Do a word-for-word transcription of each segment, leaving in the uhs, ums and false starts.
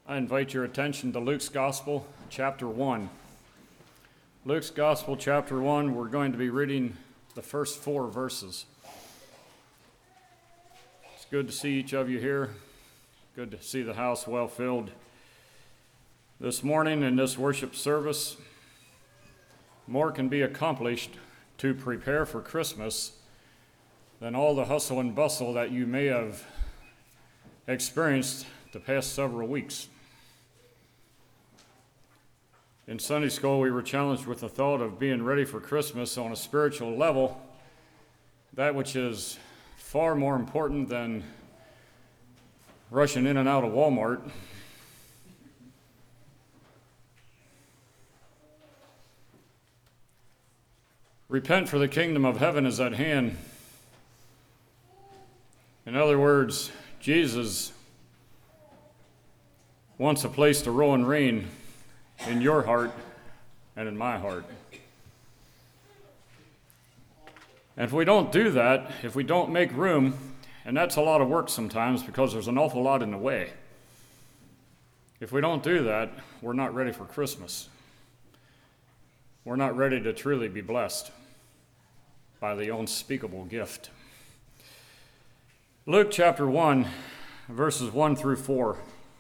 I invite your attention to Luke's Gospel, chapter one. Luke's Gospel, chapter one, we're going to be reading the first four verses. It's good to see each of you here. Good to see the house well filled. This morning in this worship service, more can be accomplished to prepare for Christmas than all the hustle and bustle that you may have experienced the past several weeks. In Sunday school, we were challenged with the thought of being ready for Christmas on a spiritual level, that which is far more important than rushing in and out of Walmart. Repent, for the kingdom of heaven is at hand. In other words, Jesus wants a place to rule and reign in your heart and in my heart. And if we don't do that, if we don't make room, and that's a lot of work sometimes because there's an awful lot in the way. If we don't do that, we're not ready for Christmas. We're not ready to truly be blessed by the unspeakable gift. Luke chapter one, verses one through four.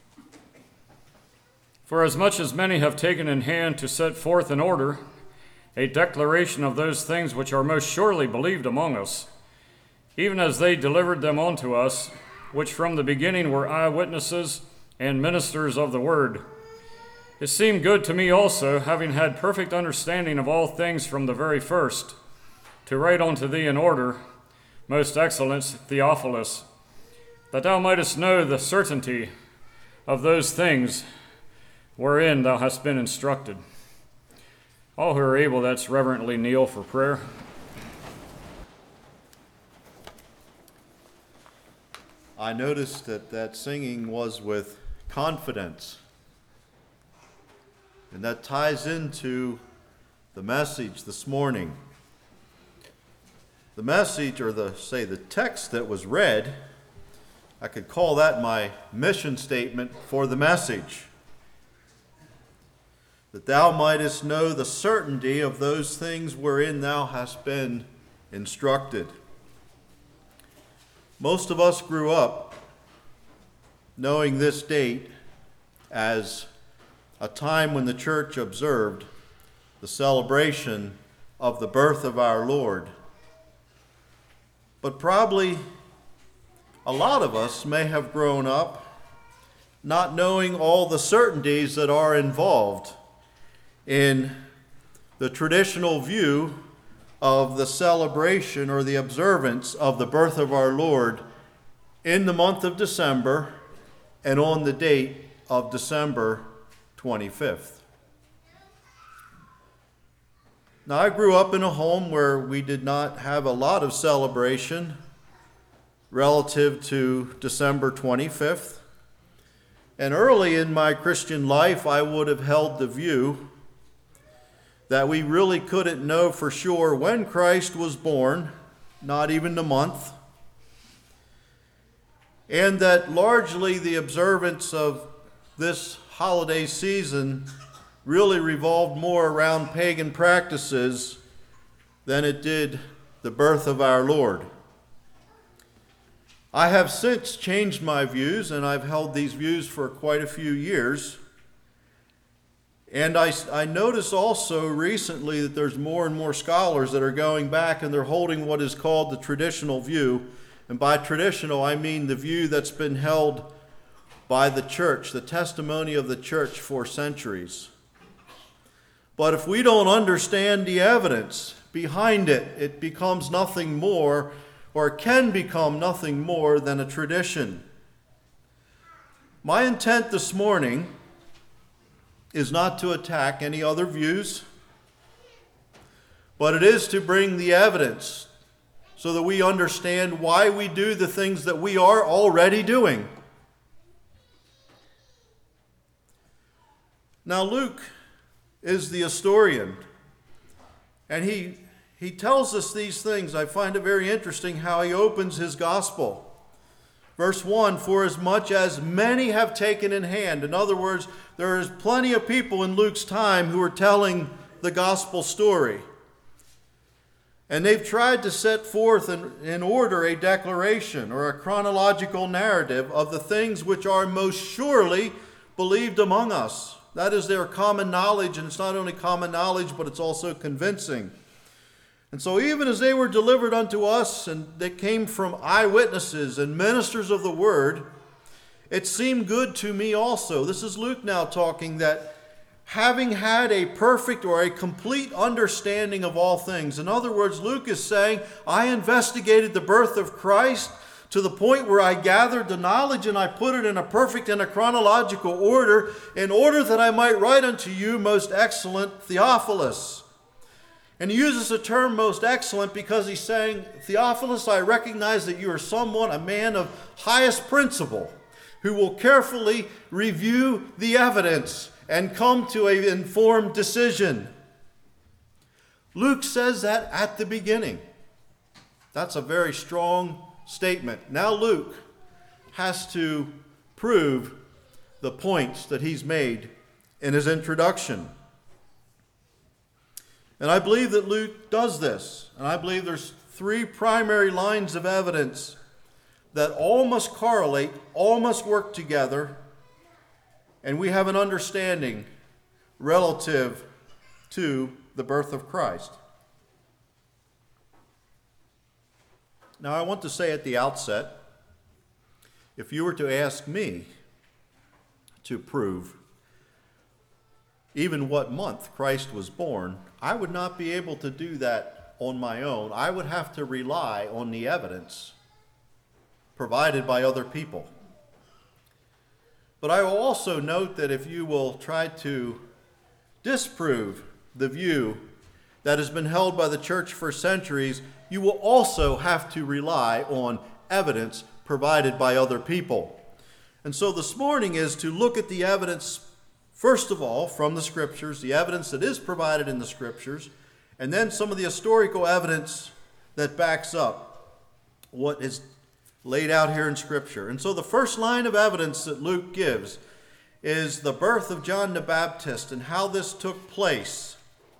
For as much as many have taken in hand to set forth in order a declaration of those things which are most surely believed among us, even as they delivered them unto us, which from the beginning were eyewitnesses and ministers of the word, it seemed good to me also, having had perfect understanding of all things from the very first, to write unto thee in order, most excellent Theophilus, that thou mightest know the certainty of those things wherein thou hast been instructed. All who are able, let's reverently kneel for prayer. I noticed that that singing was with confidence. And that ties into the message this morning. The message, or the say the text that was read, I could call that my mission statement for the message. That thou mightest know the certainty of those things wherein thou hast been instructed. Most of us grew up knowing this date as a time when the church observed the celebration of the birth of our Lord. But probably a lot of us may have grown up not knowing all the certainties that are involved in the traditional view of the celebration or the observance of the birth of our Lord in the month of December and on the date of December twenty-fifth. Now, I grew up in a home where we did not have a lot of celebration relative to December twenty-fifth. And early in my Christian life, I would have held the view that we really couldn't know for sure when Christ was born, not even the month, and that largely the observance of this holiday season really revolved more around pagan practices than it did the birth of our Lord. I have since changed my views, and I've held these views for quite a few years. And I, I notice also recently that there's more and more scholars that are going back and they're holding what is called the traditional view. And by traditional, I mean the view that's been held by the church, the testimony of the church for centuries. But if we don't understand the evidence behind it, it becomes nothing more, or can become nothing more than a tradition. My intent this morning is not to attack any other views, but it is to bring the evidence so that we understand why we do the things that we are already doing. Now, Luke is the historian, and he, he tells us these things. I find it very interesting how he opens his gospel Verse one, for as much as many have taken in hand. In other words, there is plenty of people in Luke's time who are telling the gospel story. And they've tried to set forth in, in order a declaration or a chronological narrative of the things which are most surely believed among us. That is their common knowledge, and it's not only common knowledge, but it's also convincing. And so even as they were delivered unto us, and they came from eyewitnesses and ministers of the word, it seemed good to me also. This is Luke now talking, that having had a perfect or a complete understanding of all things. In other words, Luke is saying, I investigated the birth of Christ to the point where I gathered the knowledge and I put it in a perfect and a chronological order, in order that I might write unto you, most excellent Theophilus. And he uses the term most excellent because he's saying, Theophilus, I recognize that you are someone, a man of highest principle, who will carefully review the evidence and come to an informed decision. Luke says that at the beginning. That's a very strong statement. Now Luke has to prove the points that he's made in his introduction. And I believe that Luke does this. And I believe there's three primary lines of evidence that all must correlate, all must work together, and we have an understanding relative to the birth of Christ. Now, I want to say at the outset, if you were to ask me to prove even what month Christ was born, I would not be able to do that on my own. I would have to rely on the evidence provided by other people. But I will also note that if you will try to disprove the view that has been held by the church for centuries, you will also have to rely on evidence provided by other people. And so this morning is to look at the evidence, first of all, from the Scriptures, the evidence that is provided in the Scriptures, and then some of the historical evidence that backs up what is laid out here in Scripture. And so the first line of evidence that Luke gives is the birth of John the Baptist and how this took place.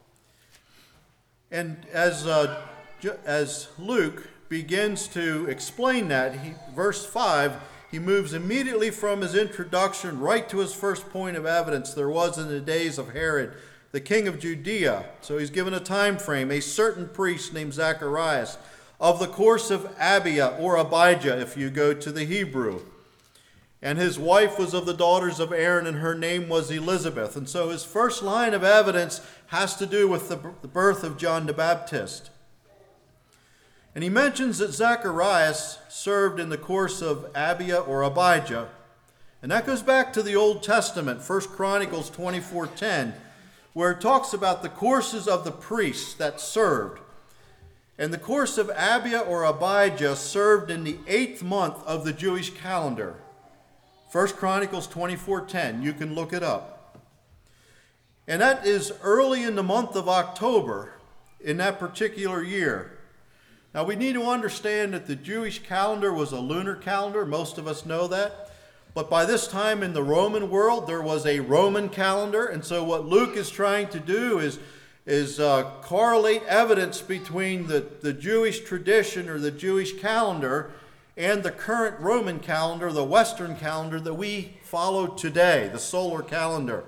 And as uh, as Luke begins to explain that, he, verse five, he moves immediately from his introduction right to his first point of evidence. There was in the days of Herod, the king of Judea. So he's given a time frame, a certain priest named Zacharias, of the course of Abia, or Abijah, if you go to the Hebrew. And his wife was of the daughters of Aaron, and her name was Elizabeth. And so his first line of evidence has to do with the birth of John the Baptist. And he mentions that Zacharias served in the course of Abia or Abijah. And that goes back to the Old Testament, First Chronicles twenty-four ten, where it talks about the courses of the priests that served. And the course of Abia or Abijah served in the eighth month of the Jewish calendar. First Chronicles twenty-four ten, you can look it up. And that is early in the month of October in that particular year. Now we need to understand that the Jewish calendar was a lunar calendar. Most of us know that. But by this time in the Roman world, there was a Roman calendar. And so what Luke is trying to do is, is uh, correlate evidence between the, the Jewish tradition or the Jewish calendar and the current Roman calendar, the Western calendar that we follow today, the solar calendar.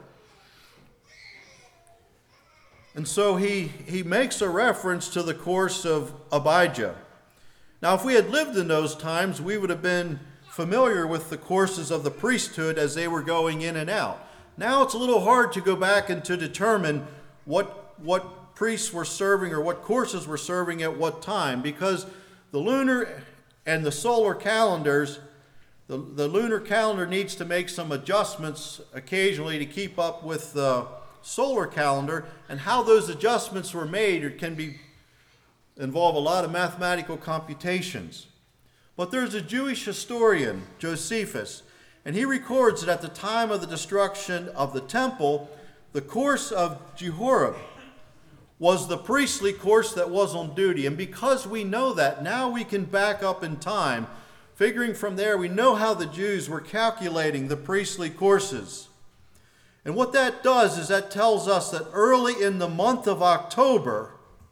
And so he, he makes a reference to the course of Abijah. Now, if we had lived in those times, we would have been familiar with the courses of the priesthood as they were going in and out. Now it's a little hard to go back and to determine what, what priests were serving or what courses were serving at what time, because the lunar and the solar calendars, the, the lunar calendar needs to make some adjustments occasionally to keep up with the solar calendar, and how those adjustments were made can be involve a lot of mathematical computations. But there's a Jewish historian, Josephus, and he records that at the time of the destruction of the temple, the course of Jehoram was the priestly course that was on duty. And because we know that, now we can back up in time figuring from there, we know how the Jews were calculating the priestly courses. And what that does is that tells us that early in the month of October,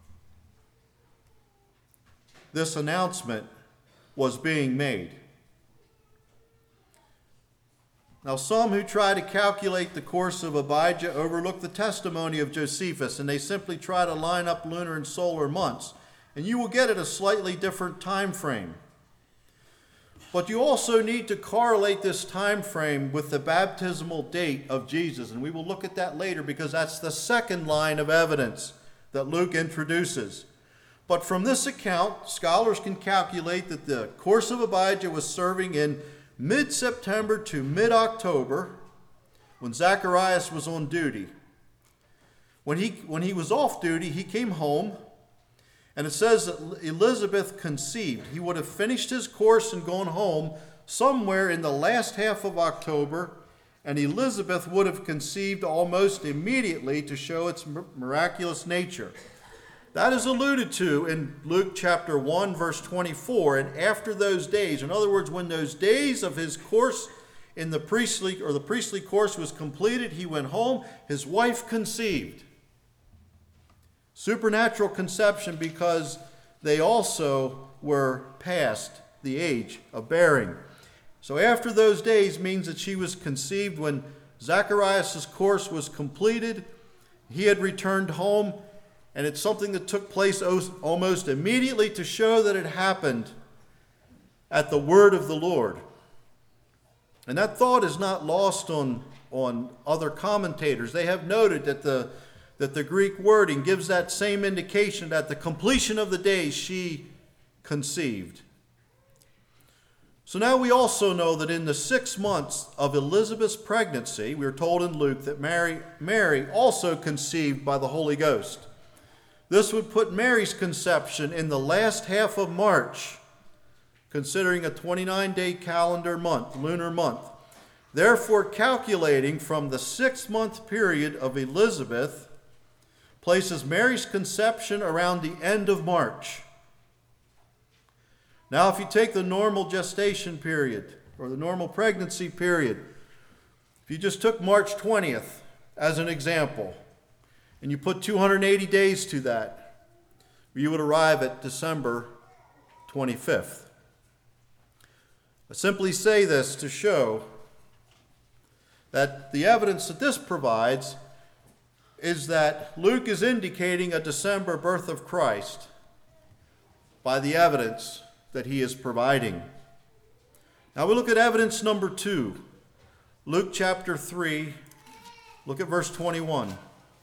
this announcement was being made. Now, some who try to calculate the course of Abijah overlook the testimony of Josephus, and they simply try to line up lunar and solar months. And you will get at a slightly different time frame. But you also need to correlate this time frame with the baptismal date of Jesus. And we will look at that later because that's the second line of evidence that Luke introduces. But from this account, scholars can calculate that the course of Abijah was serving in mid-September to mid-October when Zacharias was on duty. When he, when he was off duty, he came home, and it says that Elizabeth conceived. He would have finished his course and gone home somewhere in the last half of October, and Elizabeth would have conceived almost immediately to show its miraculous nature. That is alluded to in Luke chapter one, verse twenty-four. And after those days, in other words, when those days of his course in the priestly, or the priestly course was completed, he went home, his wife conceived. Supernatural conception because they also were past the age of bearing. So after those days means that she was conceived when Zacharias' course was completed. He had returned home. And it's something that took place almost immediately to show that it happened at the word of the Lord. And that thought is not lost on, on other commentators. They have noted that the, that the Greek wording gives that same indication that the completion of the days she conceived. So now we also know that in the six months of Elizabeth's pregnancy, we are told in Luke that Mary, Mary also conceived by the Holy Ghost. This would put Mary's conception in the last half of March, considering a twenty-nine day calendar month, lunar month. Therefore, calculating from the six-month period of Elizabeth places Mary's conception around the end of March. Now, if you take the normal gestation period, or the normal pregnancy period, if you just took March twentieth as an example, and you put two hundred eighty days to that, you would arrive at December twenty-fifth. I simply say this to show that the evidence that this provides is that Luke is indicating a December birth of Christ by the evidence that he is providing. Now we look at evidence number two. Luke chapter three, look at verse twenty-one.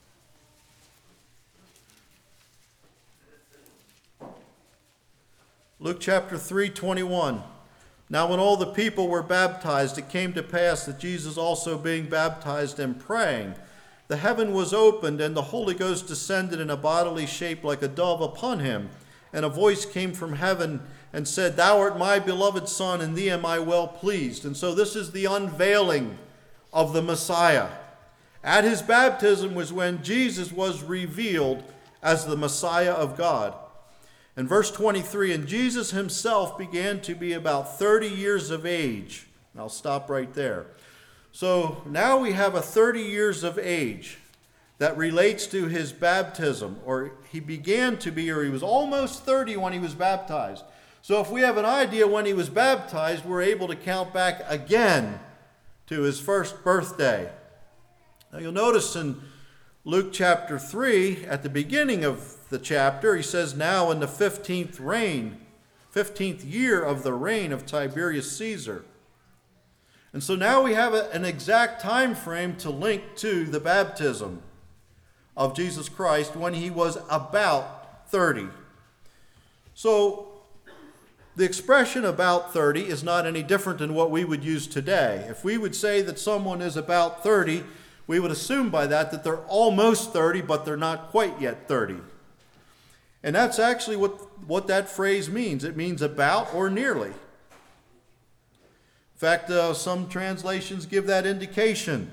Luke chapter three, twenty-one. Now when all the people were baptized, it came to pass that Jesus also being baptized and praying, the heaven was opened, and the Holy Ghost descended in a bodily shape like a dove upon him. And a voice came from heaven and said, Thou art my beloved Son, in thee am I well pleased. And so this is the unveiling of the Messiah. At his baptism was when Jesus was revealed as the Messiah of God. In verse twenty-three, and Jesus himself began to be about thirty years of age. And I'll stop right there. So now we have a thirty years of age that relates to his baptism, or he began to be, or he was almost thirty when he was baptized. So if we have an idea when he was baptized, we're able to count back again to his first birthday. Now you'll notice in Luke chapter three, at the beginning of the chapter, he says, now in the fifteenth reign, fifteenth year of the reign of Tiberius Caesar. And so now we have a, an exact time frame to link to the baptism of Jesus Christ when he was about thirty. So the expression about thirty is not any different than what we would use today. If we would say that someone is about thirty, we would assume by that that they're almost thirty, but they're not quite yet thirty. And that's actually what, what that phrase means. It means about or nearly. In fact, uh, some translations give that indication.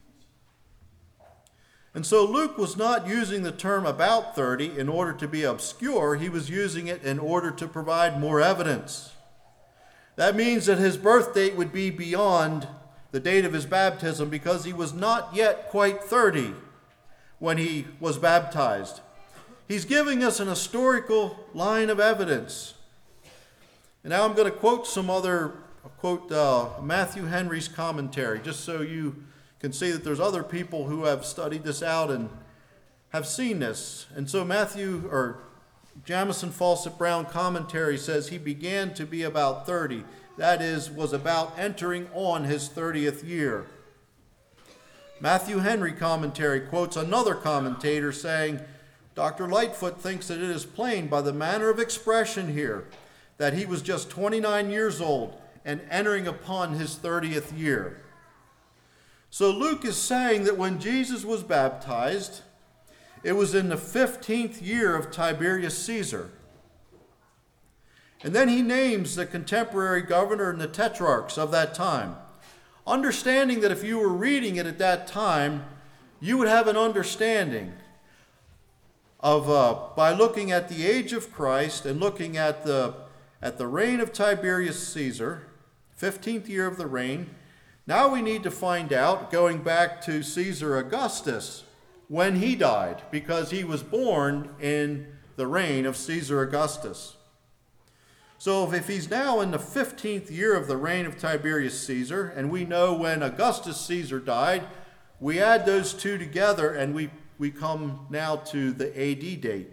And so Luke was not using the term about thirty in order to be obscure. He was using it in order to provide more evidence. That means that his birth date would be beyond the date of his baptism because he was not yet quite thirty when he was baptized. He's giving us an historical line of evidence. And now I'm going to quote some other, quote uh, Matthew Henry's commentary, just so you can see that there's other people who have studied this out and have seen this. And so Matthew, or Jamison Fawcett Brown commentary says he began to be about thirty. That is, was about entering on his thirtieth year. Matthew Henry commentary quotes another commentator saying, Doctor Lightfoot thinks that it is plain by the manner of expression here that he was just twenty-nine years old and entering upon his thirtieth year. So Luke is saying that when Jesus was baptized, it was in the fifteenth year of Tiberius Caesar. And then he names the contemporary governor and the tetrarchs of that time, understanding that if you were reading it at that time, you would have an understanding of, uh, by looking at the age of Christ and looking at the, at the reign of Tiberius Caesar, fifteenth year of the reign. Now we need to find out, going back to Caesar Augustus, when he died, because he was born in the reign of Caesar Augustus. So if he's now in the fifteenth year of the reign of Tiberius Caesar, and we know when Augustus Caesar died, we add those two together and we, we come now to the A D date.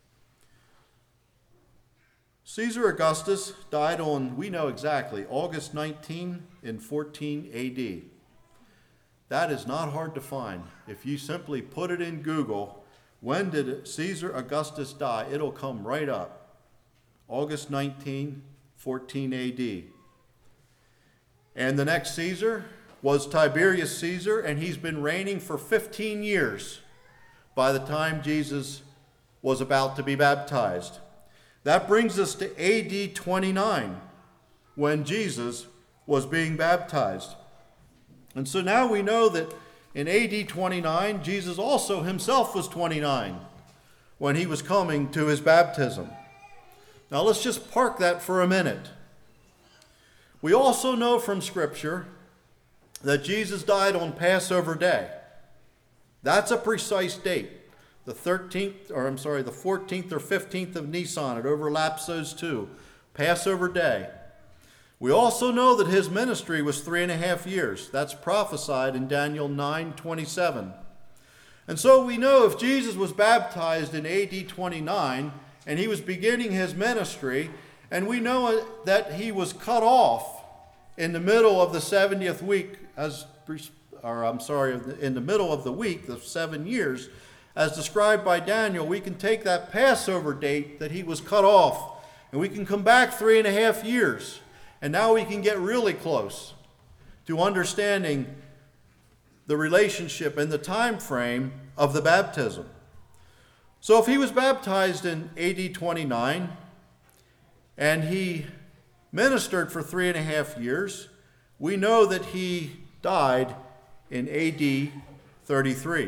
Caesar Augustus died on, we know exactly, August nineteenth in fourteen A D. That is not hard to find. If you simply put it in Google, when did Caesar Augustus die, it'll come right up. August nineteenth, fourteen A D. And the next Caesar was Tiberius Caesar, and he's been reigning for fifteen years by the time Jesus was about to be baptized. That brings us to A D twenty-nine, when Jesus was being baptized. And so now we know that in A D twenty-nine, Jesus also himself was twenty-nine when he was coming to his baptism. Now let's just park that for a minute. We also know from Scripture that Jesus died on Passover Day. That's a precise date. The thirteenth, or I'm sorry, the fourteenth or fifteenth of Nisan. It overlaps those two. Passover Day. We also know that his ministry was three and a half years. That's prophesied in Daniel nine twenty-seven. And so we know if Jesus was baptized in A D twenty-nine, and he was beginning his ministry, and we know that he was cut off in the middle of the seventieth week, as, or I'm sorry, in the middle of the week, the seven years, as described by Daniel. We can take that Passover date that he was cut off, and we can come back three and a half years, and now we can get really close to understanding the relationship and the time frame of the baptism. So if he was baptized in A D twenty-nine, and he ministered for three and a half years, we know that he died in A D thirty-three.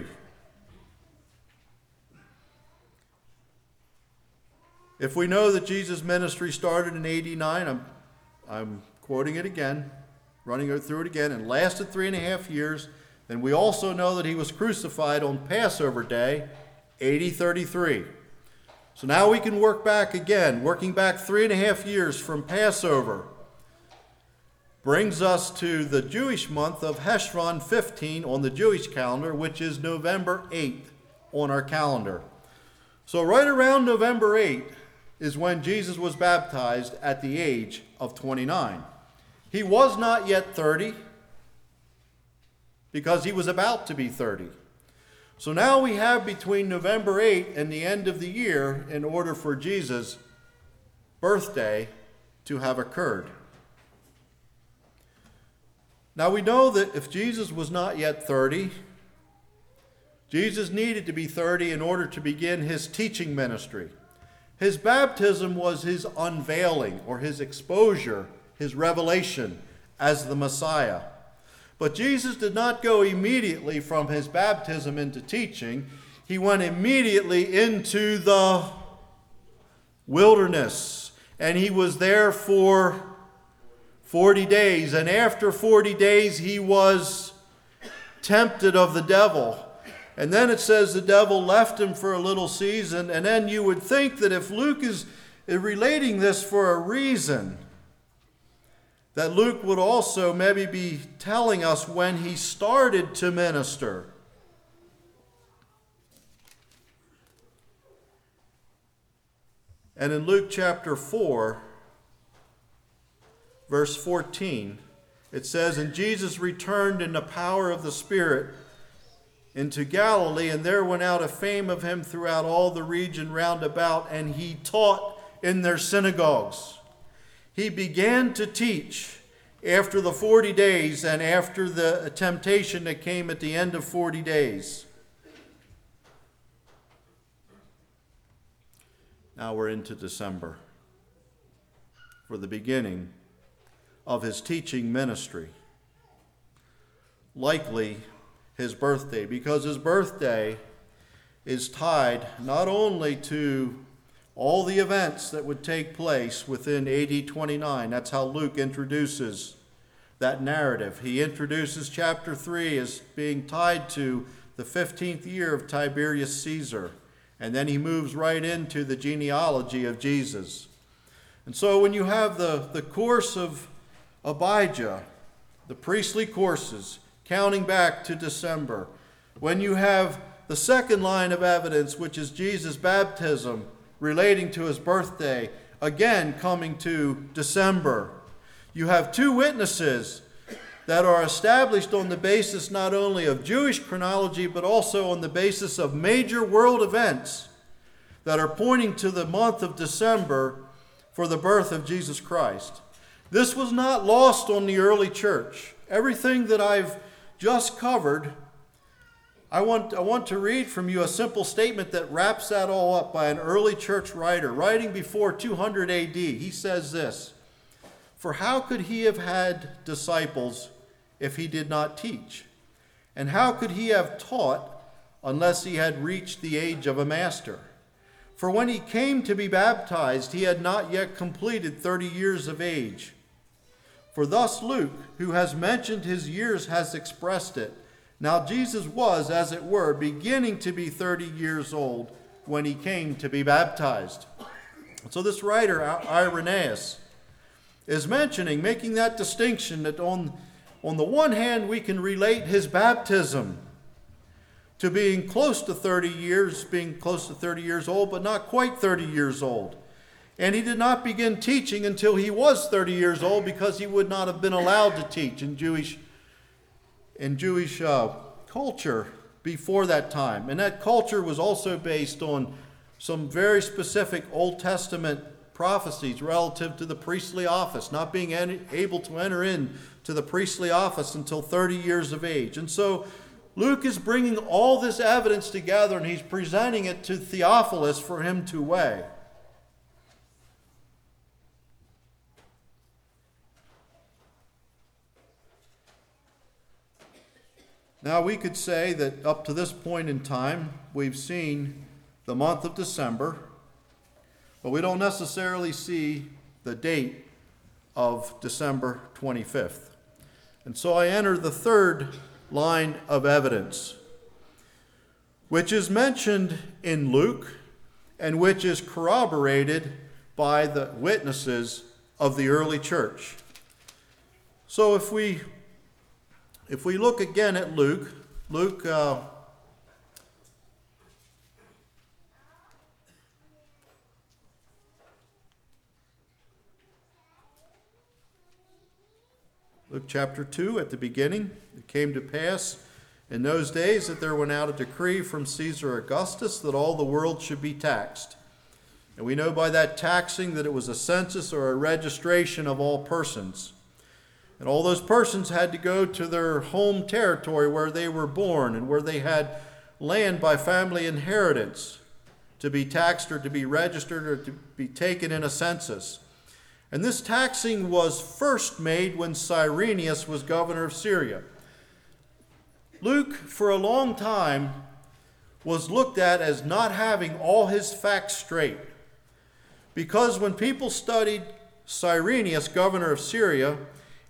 If we know that Jesus' ministry started in A D nine, I'm, I'm quoting it again, running through it again, and lasted three and a half years, then we also know that he was crucified on Passover Day, A D thirty-three. So now we can work back again, working back three and a half years from Passover. Brings us to the Jewish month of Heshvan fifteen on the Jewish calendar, which is November eighth on our calendar. So right around November eighth is when Jesus was baptized at the age of twenty-nine. He was not yet thirty because he was about to be thirty. So now we have between November eighth and the end of the year in order for Jesus' birthday to have occurred. Now we know that if Jesus was not yet thirty, Jesus needed to be thirty in order to begin his teaching ministry. His baptism was his unveiling or his exposure, his revelation as the Messiah. But Jesus did not go immediately from his baptism into teaching. He went immediately into the wilderness. And he was there for forty days. And after forty days, he was tempted of the devil. And then it says the devil left him for a little season. And then you would think that if Luke is relating this for a reason, that Luke would also maybe be telling us when he started to minister. And in Luke chapter four, verse fourteen, it says, "And Jesus returned in the power of the Spirit into Galilee, and there went out a fame of him throughout all the region round about, and he taught in their synagogues." He began to teach after the forty days and after the temptation that came at the end of forty days. Now we're into December, for the beginning of his teaching ministry. Likely his birthday, because his birthday is tied not only to all the events that would take place within A D twenty-nine. That's how Luke introduces that narrative. He introduces chapter three as being tied to the fifteenth year of Tiberius Caesar. And then he moves right into the genealogy of Jesus. And so when you have the, the course of Abijah, the priestly courses, counting back to December, when you have the second line of evidence, which is Jesus' baptism relating to his birthday, again coming to December, you have two witnesses that are established on the basis not only of Jewish chronology, but also on the basis of major world events that are pointing to the month of December for the birth of Jesus Christ. This was not lost on the early church. Everything that I've just covered, I want, I want to read from you a simple statement that wraps that all up by an early church writer, writing before two hundred A D. He says this, "For how could he have had disciples if he did not teach? And how could he have taught unless he had reached the age of a master? For when he came to be baptized, he had not yet completed thirty years of age. For thus Luke, who has mentioned his years, has expressed it. Now Jesus was, as it were, beginning to be thirty years old when he came to be baptized." So this writer, Irenaeus, is mentioning, making that distinction that on On the one hand, we can relate his baptism to being close to thirty years, being close to thirty years old, but not quite thirty years old. And he did not begin teaching until he was thirty years old, because he would not have been allowed to teach in Jewish, in Jewish uh, culture before that time. And that culture was also based on some very specific Old Testament prophecies relative to the priestly office, not being able to enter in to the priestly office until thirty years of age. And so Luke is bringing all this evidence together, and he's presenting it to Theophilus for him to weigh. Now we could say that up to this point in time, we've seen the month of December, but we don't necessarily see the date of December twenty-fifth. And so I enter the third line of evidence, which is mentioned in Luke and which is corroborated by the witnesses of the early church. So if we if we look again at Luke, Luke uh, Luke chapter two, at the beginning, it came to pass in those days that there went out a decree from Caesar Augustus that all the world should be taxed. And we know by that taxing that it was a census or a registration of all persons. And all those persons had to go to their home territory where they were born and where they had land by family inheritance to be taxed or to be registered or to be taken in a census. And this taxing was first made when Cyrenius was governor of Syria. Luke, for a long time, was looked at as not having all his facts straight. Because when people studied Cyrenius, governor of Syria,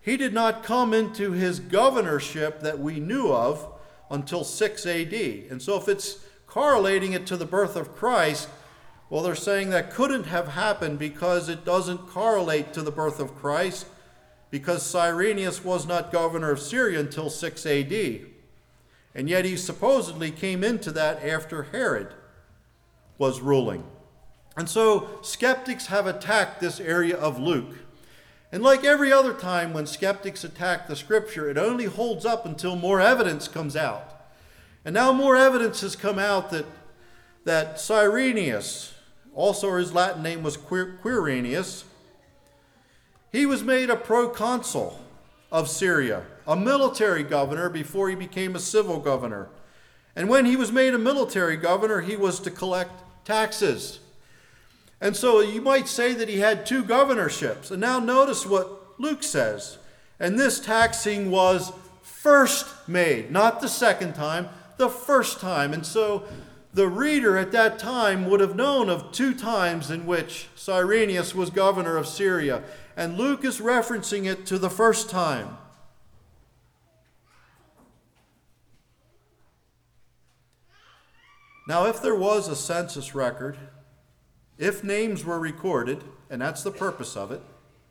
he did not come into his governorship that we knew of until six A D. And so if it's correlating it to the birth of Christ, well, they're saying that couldn't have happened because it doesn't correlate to the birth of Christ, because Cyrenius was not governor of Syria until six A D. And yet he supposedly came into that after Herod was ruling. And so skeptics have attacked this area of Luke. And like every other time when skeptics attack the scripture, it only holds up until more evidence comes out. And now more evidence has come out that, that Cyrenius, also his Latin name was Quirinius, he was made a proconsul of Syria, a military governor before he became a civil governor. And when he was made a military governor, he was to collect taxes. And so you might say that he had two governorships. And now notice what Luke says. And this taxing was first made, not the second time, the first time. And so the reader at that time would have known of two times in which Cyrenius was governor of Syria. And Luke is referencing it to the first time. Now, if there was a census record, if names were recorded, and that's the purpose of it,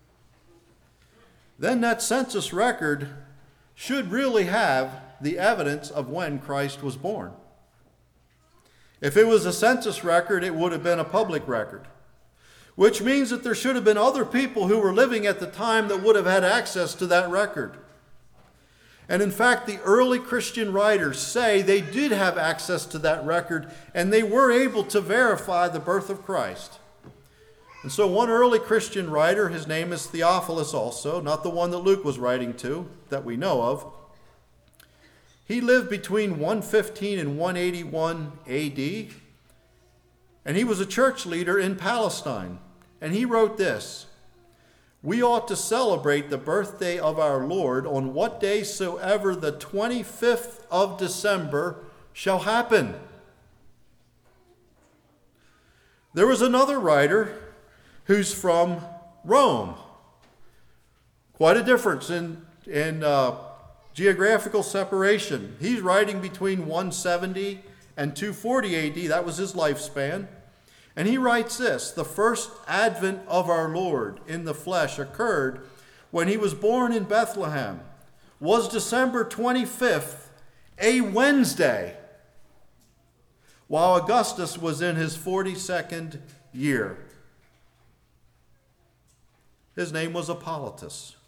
then that census record should really have the evidence of when Christ was born. If it was a census record, it would have been a public record, which means that there should have been other people who were living at the time that would have had access to that record. And in fact, the early Christian writers say they did have access to that record, and they were able to verify the birth of Christ. And so one early Christian writer, his name is Theophilus also, not the one that Luke was writing to, that we know of. He lived between one fifteen and one eighty-one A D, and he was a church leader in Palestine. And he wrote this: "We ought to celebrate the birthday of our Lord on what day soever the twenty-fifth of December shall happen." There was another writer who's from Rome. Quite a difference in, in uh, geographical separation. He's writing between one seventy and two forty A D. That was his lifespan. And he writes this: "The first advent of our Lord in the flesh occurred when he was born in Bethlehem, was December twenty-fifth, a Wednesday, while Augustus was in his forty-second year." His name was Hippolytus.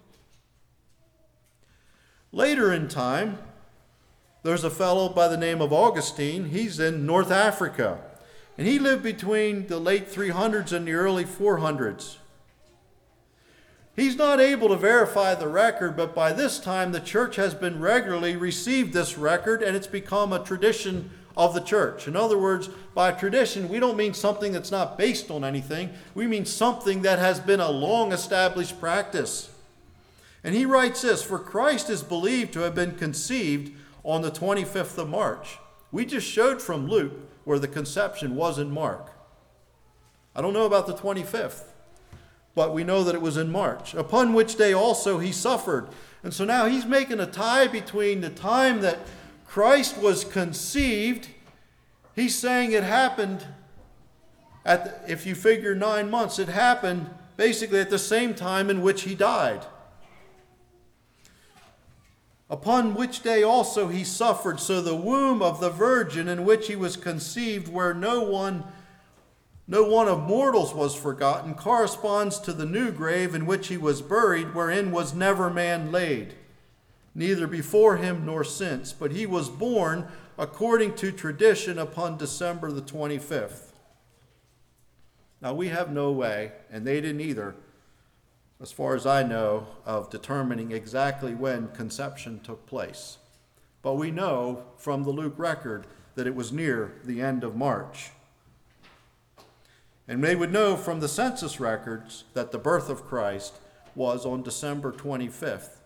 Later in time, there's a fellow by the name of Augustine. He's in North Africa. And he lived between the late three hundreds and the early four hundreds. He's not able to verify the record, but by this time the church has been regularly received this record, and it's become a tradition of the church. In other words, by tradition, we don't mean something that's not based on anything. We mean something that has been a long-established practice. And he writes this: "For Christ is believed to have been conceived on the twenty-fifth of March." We just showed from Luke where the conception was in Mark. I don't know about the twenty-fifth, but we know that it was in March, "upon which day also he suffered." And so now he's making a tie between the time that Christ was conceived. He's saying it happened at, the, if you figure nine months, it happened basically at the same time in which he died. "Upon which day also he suffered, so the womb of the virgin in which he was conceived, where no one, no one of mortals was forgotten, corresponds to the new grave in which he was buried, wherein was never man laid, neither before him nor since. But he was born according to tradition upon December the twenty-fifth." Now we have no way, and they didn't either, as far as I know, of determining exactly when conception took place. But we know from the Luke record that it was near the end of March. And they would know from the census records that the birth of Christ was on December twenty-fifth.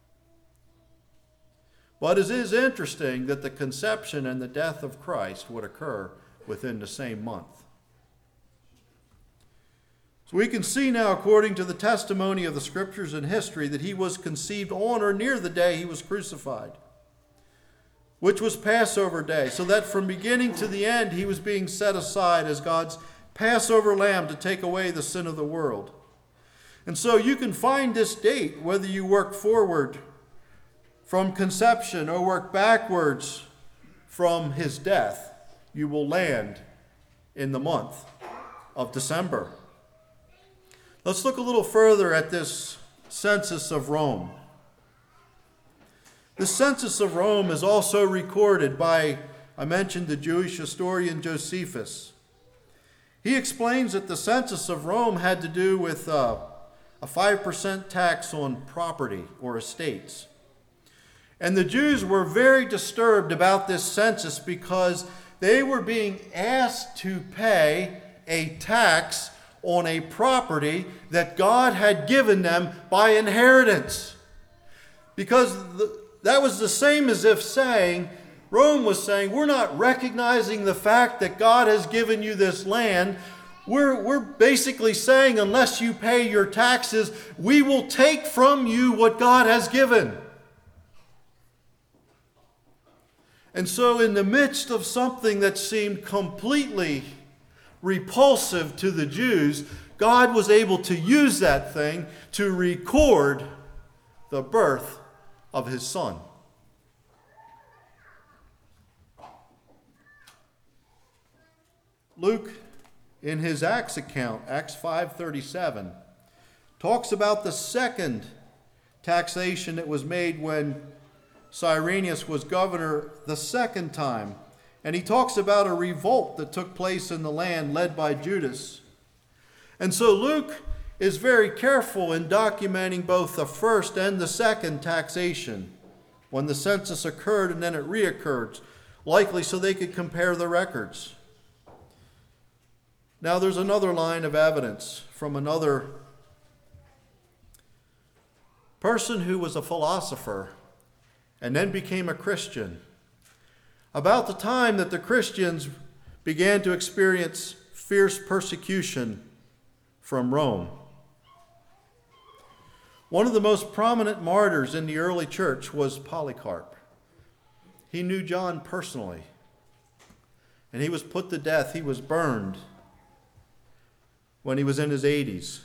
But it is interesting that the conception and the death of Christ would occur within the same month. So we can see now, according to the testimony of the scriptures and history, that he was conceived on or near the day he was crucified, which was Passover day, so that from beginning to the end he was being set aside as God's Passover lamb to take away the sin of the world. And so you can find this date, whether you work forward from conception or work backwards from his death, you will land in the month of December. Let's look a little further at this census of Rome. The census of Rome is also recorded by, I mentioned, the Jewish historian Josephus. He explains that the census of Rome had to do with uh, a five percent tax on property or estates. And the Jews were very disturbed about this census because they were being asked to pay a tax on a property that God had given them by inheritance. Because the, that was the same as if saying, Rome was saying, we're not recognizing the fact that God has given you this land. We're, we're basically saying, unless you pay your taxes, we will take from you what God has given. And so in the midst of something that seemed completely repulsive to the Jews, God was able to use that thing to record the birth of his son. Luke, in his Acts account, Acts five thirty-seven, talks about the second taxation that was made when Cyrenius was governor the second time. And he talks about a revolt that took place in the land led by Judas. And so Luke is very careful in documenting both the first and the second taxation when the census occurred and then it reoccurred, likely so they could compare the records. Now there's another line of evidence from another person who was a philosopher and then became a Christian. About the time that the Christians began to experience fierce persecution from Rome. One of the most prominent martyrs in the early church was Polycarp. He knew John personally, and he was put to death. He was burned when he was in his eighties.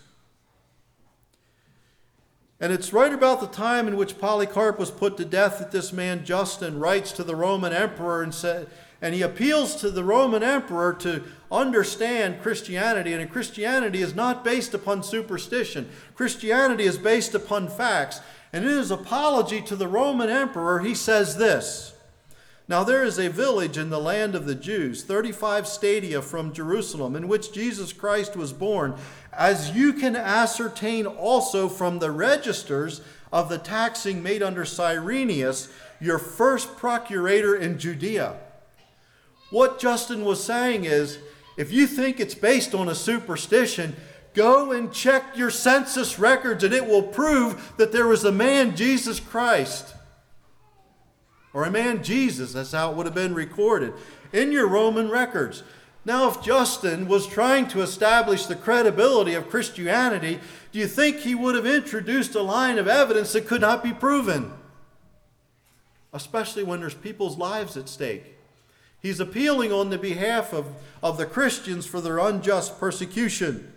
And it's right about the time in which Polycarp was put to death that this man Justin writes to the Roman emperor and said, and he appeals to the Roman emperor to understand Christianity. And Christianity is not based upon superstition. Christianity is based upon facts. And in his apology to the Roman emperor, he says this: Now there is a village in the land of the Jews, thirty-five stadia from Jerusalem, in which Jesus Christ was born, as you can ascertain also from the registers of the taxing made under Cyrenius, your first procurator in Judea. What Justin was saying is, if you think it's based on a superstition, go and check your census records and it will prove that there was a man, Jesus Christ. Or a man, Jesus, that's how it would have been recorded, in your Roman records. Now, if Justin was trying to establish the credibility of Christianity, do you think he would have introduced a line of evidence that could not be proven? Especially when there's people's lives at stake. He's appealing on the behalf of, of the Christians for their unjust persecution.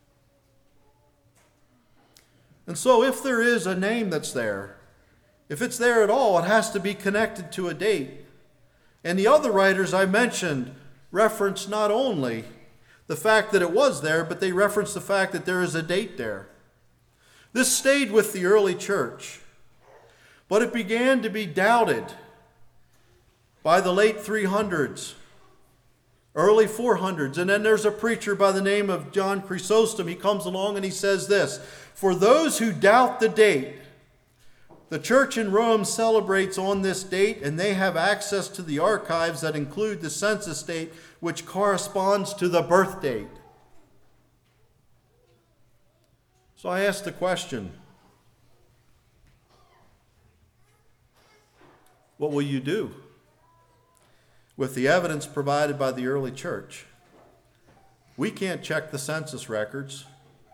And so if there is a name that's there, if it's there at all, it has to be connected to a date. And the other writers I mentioned reference not only the fact that it was there, but they reference the fact that there is a date there. This stayed with the early church, but it began to be doubted by the late three hundreds, early four hundreds. And then there's a preacher by the name of John Chrysostom. He comes along and he says this: For those who doubt the date, the church in Rome celebrates on this date, and they have access to the archives that include the census date, which corresponds to the birth date. So I ask the question, what will you do with the evidence provided by the early church? We can't check the census records.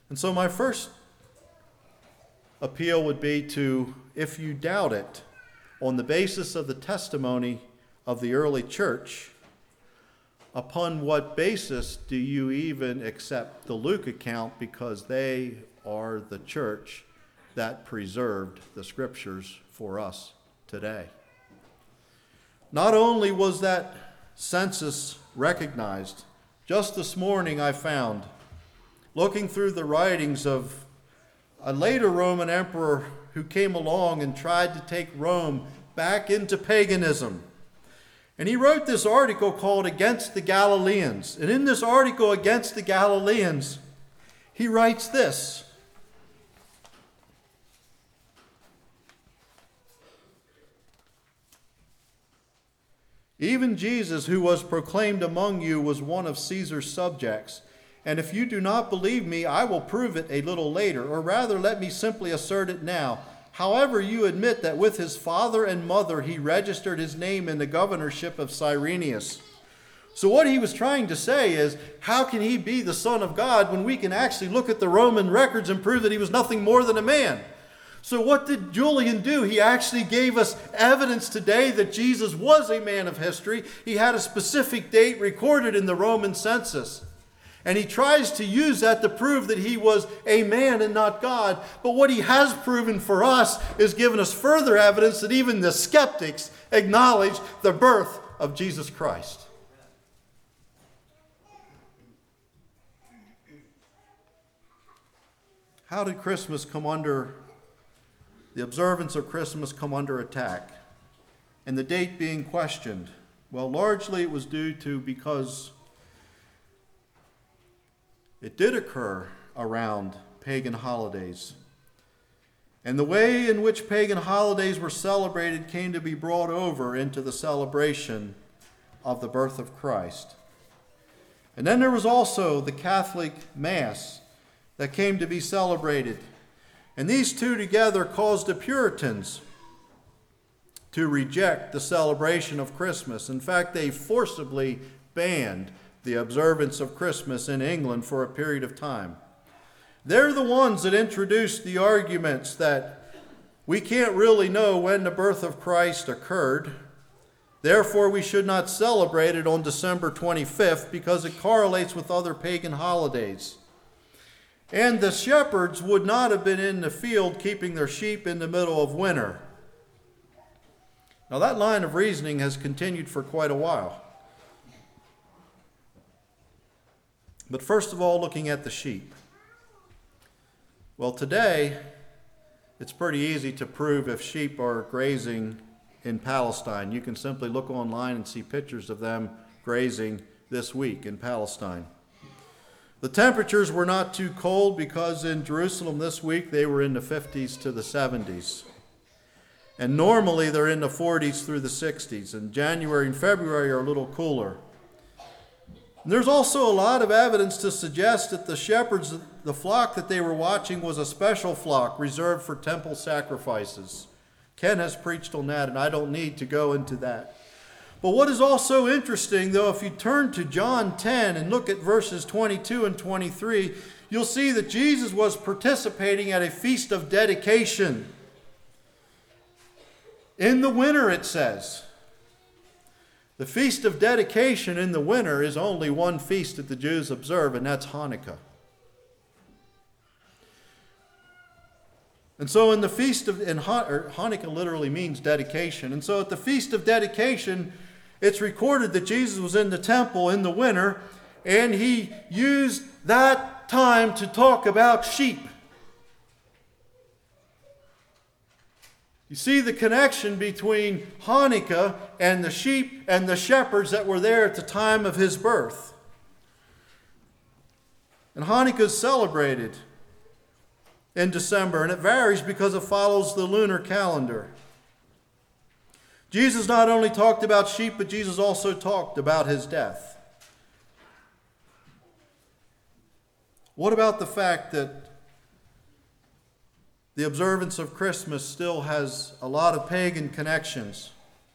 And so my first appeal would be to, if you doubt it, on the basis of the testimony of the early church, upon what basis do you even accept the Luke account, because they are the church that preserved the scriptures for us today? Not only was that census recognized, just this morning I found, looking through the writings of a later Roman emperor who came along and tried to take Rome back into paganism. And he wrote this article called Against the Galileans. And in this article against the Galileans, he writes this: "Even Jesus, who was proclaimed among you, was one of Caesar's subjects. And if you do not believe me, I will prove it a little later, or rather let me simply assert it now. However, you admit that with his father and mother he registered his name in the governorship of Cyrenius." So what he was trying to say is, how can he be the Son of God when we can actually look at the Roman records and prove that he was nothing more than a man? So what did Julian do? He actually gave us evidence today that Jesus was a man of history. He had a specific date recorded in the Roman census. And he tries to use that to prove that he was a man and not God. But what he has proven for us is given us further evidence that even the skeptics acknowledge the birth of Jesus Christ. How did Christmas come under, the observance of Christmas come under attack? And the date being questioned? Well, largely it was due to because it did occur around pagan holidays. And the way in which pagan holidays were celebrated came to be brought over into the celebration of the birth of Christ. And then there was also the Catholic Mass that came to be celebrated. And these two together caused the Puritans to reject the celebration of Christmas. In fact, they forcibly banned the observance of Christmas in England for a period of time. They're the ones that introduced the arguments that we can't really know when the birth of Christ occurred. Therefore, we should not celebrate it on December twenty-fifth because it correlates with other pagan holidays. And the shepherds would not have been in the field keeping their sheep in the middle of winter. Now, that line of reasoning has continued for quite a while. But first of all, looking at the sheep. Well, today, it's pretty easy to prove if sheep are grazing in Palestine. You can simply look online and see pictures of them grazing this week in Palestine. The temperatures were not too cold because in Jerusalem this week they were in the fifties to the seventies. And normally they're in the forties through the sixties. And January and February are a little cooler. And there's also a lot of evidence to suggest that the shepherds, the flock that they were watching, was a special flock reserved for temple sacrifices. Ken has preached on that, and I don't need to go into that. But what is also interesting, though, if you turn to John ten and look at verses twenty-two and twenty-three, you'll see that Jesus was participating at a feast of dedication. In the winter, it says. The feast of dedication in the winter is only one feast that the Jews observe, and that's Hanukkah. And so in the feast of, in Hanukkah literally means dedication. And so at the feast of dedication, it's recorded that Jesus was in the temple in the winter, and he used that time to talk about sheep. You see the connection between Hanukkah and the sheep and the shepherds that were there at the time of his birth. And Hanukkah is celebrated in December, and it varies because it follows the lunar calendar. Jesus not only talked about sheep, but Jesus also talked about his death. What about the fact that the observance of Christmas still has a lot of pagan connections?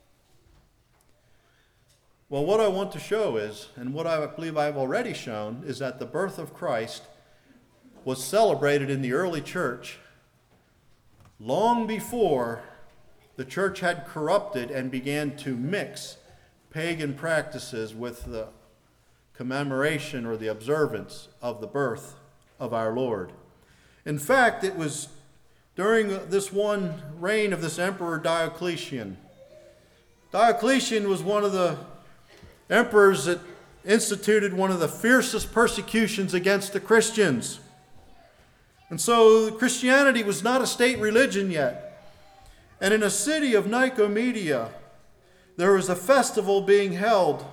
Well, what I want to show is, and what I believe I've already shown, is that the birth of Christ was celebrated in the early church long before the church had corrupted and began to mix pagan practices with the commemoration or the observance of the birth of our Lord. In fact, it was during this one reign of this Emperor Diocletian. Diocletian was one of the emperors that instituted one of the fiercest persecutions against the Christians. And so Christianity was not a state religion yet. And in a city of Nicomedia, there was a festival being held.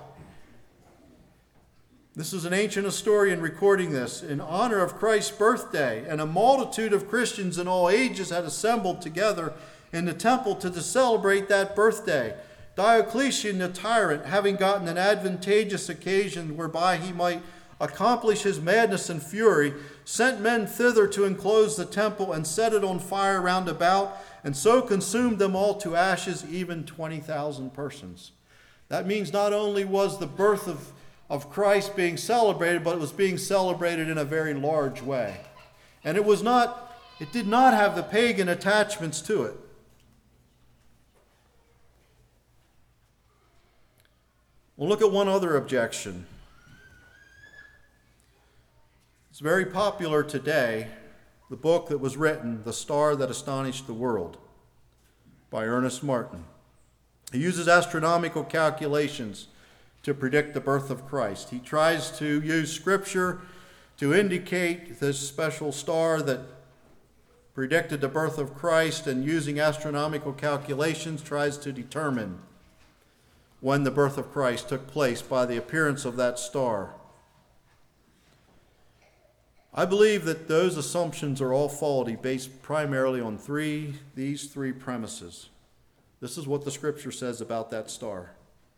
This is an ancient historian recording this, in honor of Christ's birthday, and a multitude of Christians in all ages had assembled together in the temple to celebrate that birthday. Diocletian, the tyrant, having gotten an advantageous occasion whereby he might accomplish his madness and fury, sent men thither to enclose the temple and set it on fire round about, and so consumed them all to ashes, even twenty thousand persons. That means not only was the birth of, of Christ being celebrated, but it was being celebrated in a very large way. And it was not, it did not have the pagan attachments to it. We'll look at one other objection. It's very popular today, the book that was written, The Star That Astonished the World, by Ernest Martin. He uses astronomical calculations to predict the birth of Christ. He tries to use Scripture to indicate this special star that predicted the birth of Christ, and using astronomical calculations tries to determine when the birth of Christ took place by the appearance of that star. I believe that those assumptions are all faulty, based primarily on three, these three premises. This is what the Scripture says about that star.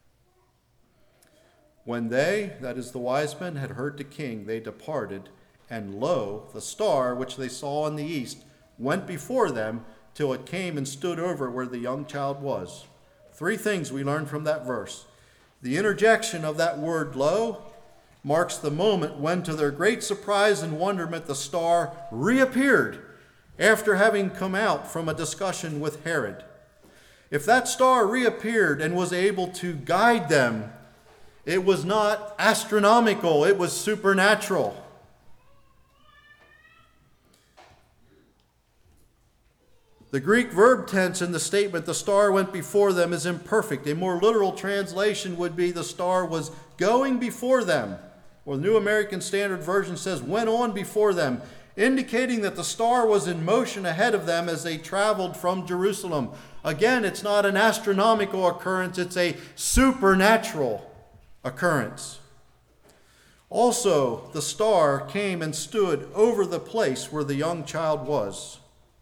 When they, that is the wise men, had heard the king, they departed, and lo, the star which they saw in the east went before them till it came and stood over where the young child was. Three things we learn from that verse. The interjection of that word lo marks the moment when, to their great surprise and wonderment, the star reappeared after having come out from a discussion with Herod. If that star reappeared and was able to guide them, it was not astronomical, it was supernatural. The Greek verb tense in the statement, the star went before them, is imperfect. A more literal translation would be the star was going before them. Or the New American Standard Version says went on before them, indicating that the star was in motion ahead of them as they traveled from Jerusalem. Again, it's not an astronomical occurrence, it's a supernatural occurrence. Also, the star came and stood over the place where the young child was.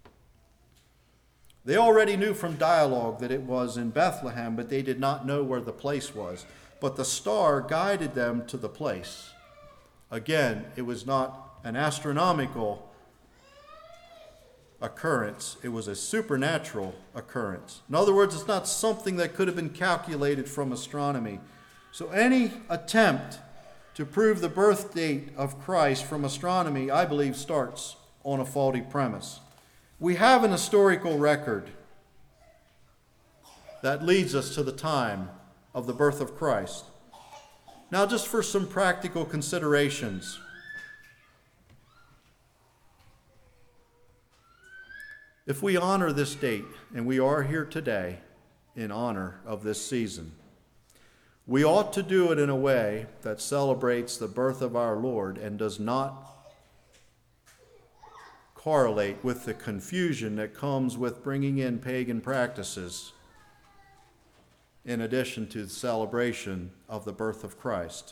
They already knew from dialogue that it was in Bethlehem, but they did not know where the place was. But the star guided them to the place. Again, it was not an astronomical occurrence. It was a supernatural occurrence. In other words, it's not something that could have been calculated from astronomy. So any attempt to prove the birth date of Christ from astronomy, I believe, starts on a faulty premise. We have an historical record that leads us to the time of the birth of Christ. Now, just for some practical considerations. If we honor this date, and we are here today in honor of this season, we ought to do it in a way that celebrates the birth of our Lord and does not correlate with the confusion that comes with bringing in pagan practices in addition to the celebration of the birth of Christ.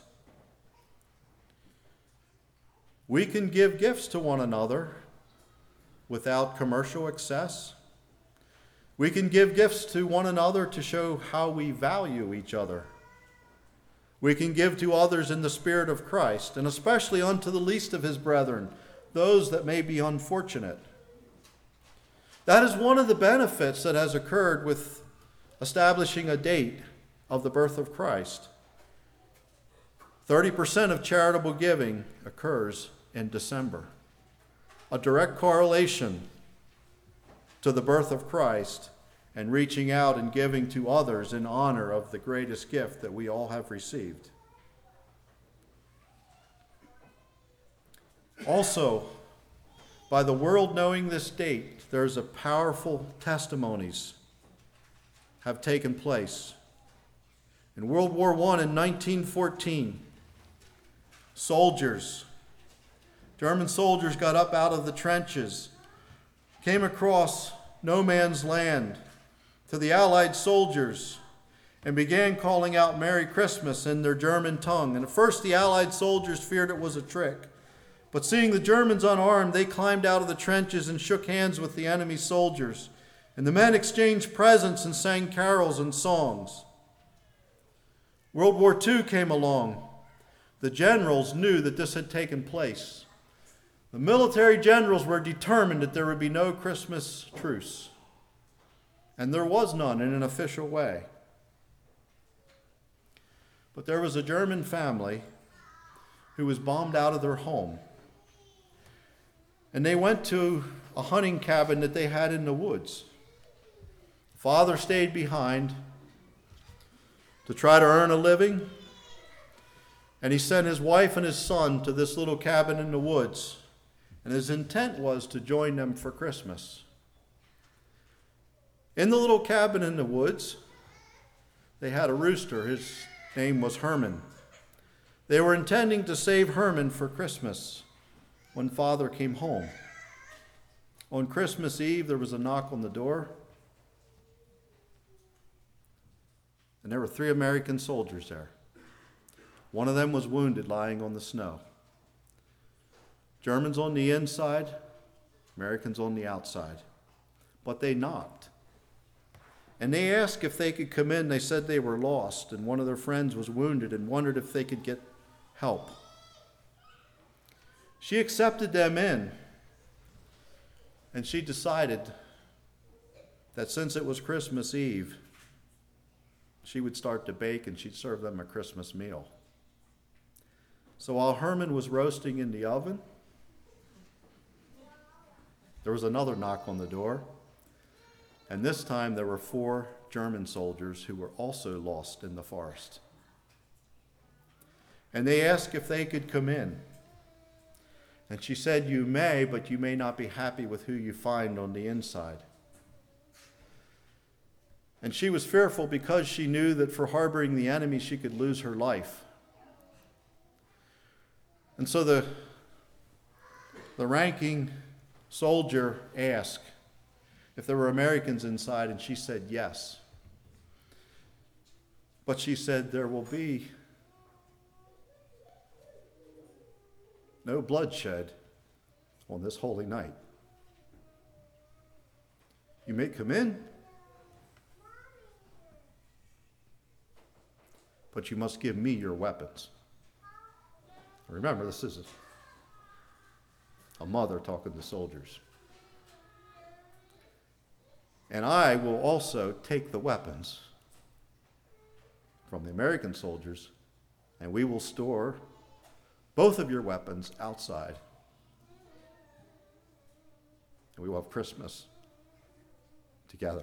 We can give gifts to one another without commercial excess. We can give gifts to one another to show how we value each other. We can give to others in the Spirit of Christ, and especially unto the least of his brethren, those that may be unfortunate. That is one of the benefits that has occurred with establishing a date of the birth of Christ. thirty percent of charitable giving occurs in December. a direct correlation to the birth of Christ and reaching out and giving to others in honor of the greatest gift that we all have received. Also, by the world knowing this date, there's a powerful testimonies have taken place. In World War One in nineteen fourteen, soldiers, German soldiers got up out of the trenches, came across no man's land to the Allied soldiers and began calling out Merry Christmas in their German tongue. And at first the Allied soldiers feared it was a trick. But seeing the Germans unarmed, they climbed out of the trenches and shook hands with the enemy soldiers. And the men exchanged presents and sang carols and songs. World War Two came along. The generals knew that this had taken place. The military generals were determined that there would be no Christmas truce. And there was none in an official way. But there was a German family who was bombed out of their home. And they went to a hunting cabin that they had in the woods. Father stayed behind to try to earn a living. And he sent his wife and his son to this little cabin in the woods. And his intent was to join them for Christmas. In the little cabin in the woods, they had a rooster. His name was Herman. They were intending to save Herman for Christmas when Father came home. On Christmas Eve, there was a knock on the door. And there were three American soldiers there. One of them was wounded, lying on the snow. Germans on the inside, Americans on the outside. But they knocked. And they asked if they could come in. They said they were lost, and one of their friends was wounded and wondered if they could get help. She accepted them in, and she decided that since it was Christmas Eve, she would start to bake and she'd serve them a Christmas meal. So while Herman was roasting in the oven, there was another knock on the door. And this time there were four German soldiers who were also lost in the forest. And they asked if they could come in. And she said, "You may, but you may not be happy with who you find on the inside." And she was fearful because she knew that for harboring the enemy she could lose her life. And so the, the ranking soldier asked if there were Americans inside, and she said yes. But she said there will be no bloodshed on this holy night. You may come in, but you must give me your weapons. Remember, this is a mother talking to soldiers. And I will also take the weapons from the American soldiers, and we will store both of your weapons outside. And we will have Christmas together.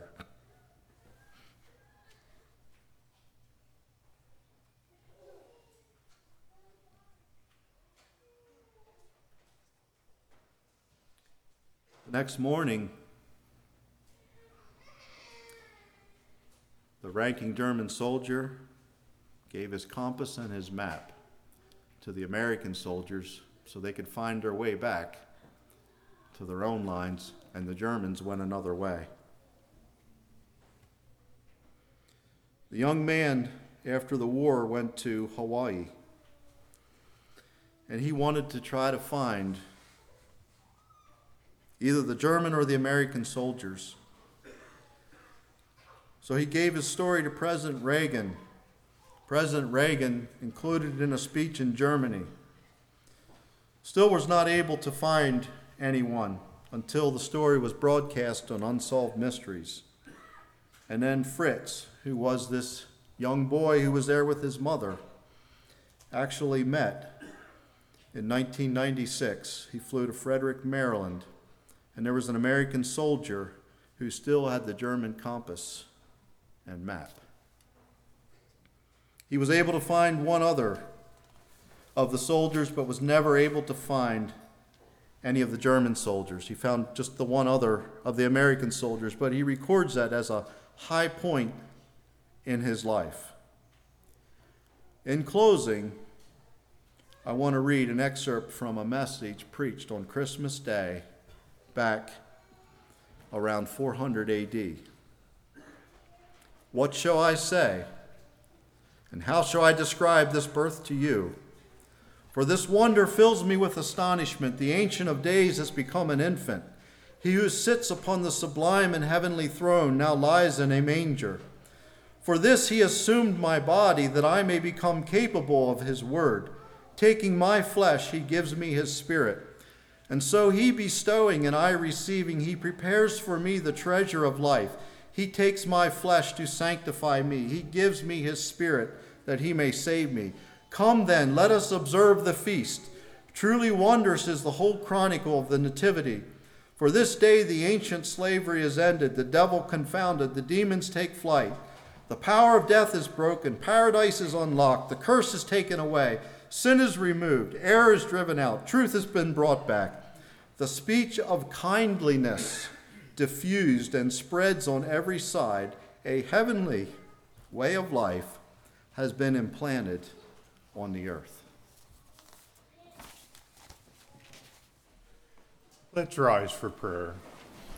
The next morning, the ranking German soldier gave his compass and his map to the American soldiers so they could find their way back to their own lines, and the Germans went another way. The young man, after the war, went to Hawaii, and he wanted to try to find either the German or the American soldiers. So he gave his story to President Reagan. President Reagan included it in a speech in Germany. Still was not able to find anyone until the story was broadcast on Unsolved Mysteries. And then Fritz, who was this young boy who was there with his mother, actually met In nineteen ninety-six, he flew to Frederick, Maryland, and there was an American soldier who still had the German compass and map. He was able to find one other of the soldiers, but was never able to find any of the German soldiers. He found just the one other of the American soldiers, but he records that as a high point in his life. In closing, I want to read an excerpt from a message preached on Christmas Day back around four hundred A D. What shall I say? And how shall I describe this birth to you? For this wonder fills me with astonishment. The Ancient of Days has become an infant. He who sits upon the sublime and heavenly throne now lies in a manger. For this he assumed my body, that I may become capable of his word. Taking my flesh, he gives me his spirit. And so he bestowing and I receiving, he prepares for me the treasure of life. He takes my flesh to sanctify me. He gives me his spirit that he may save me. Come then, let us observe the feast. Truly wondrous is the whole chronicle of the Nativity. For this day the ancient slavery is ended, the devil confounded, the demons take flight. The power of death is broken, paradise is unlocked, the curse is taken away, sin is removed, error is driven out, truth has been brought back. The speech of kindliness diffused and spreads on every side, a heavenly way of life has been implanted on the earth. Let's rise for prayer.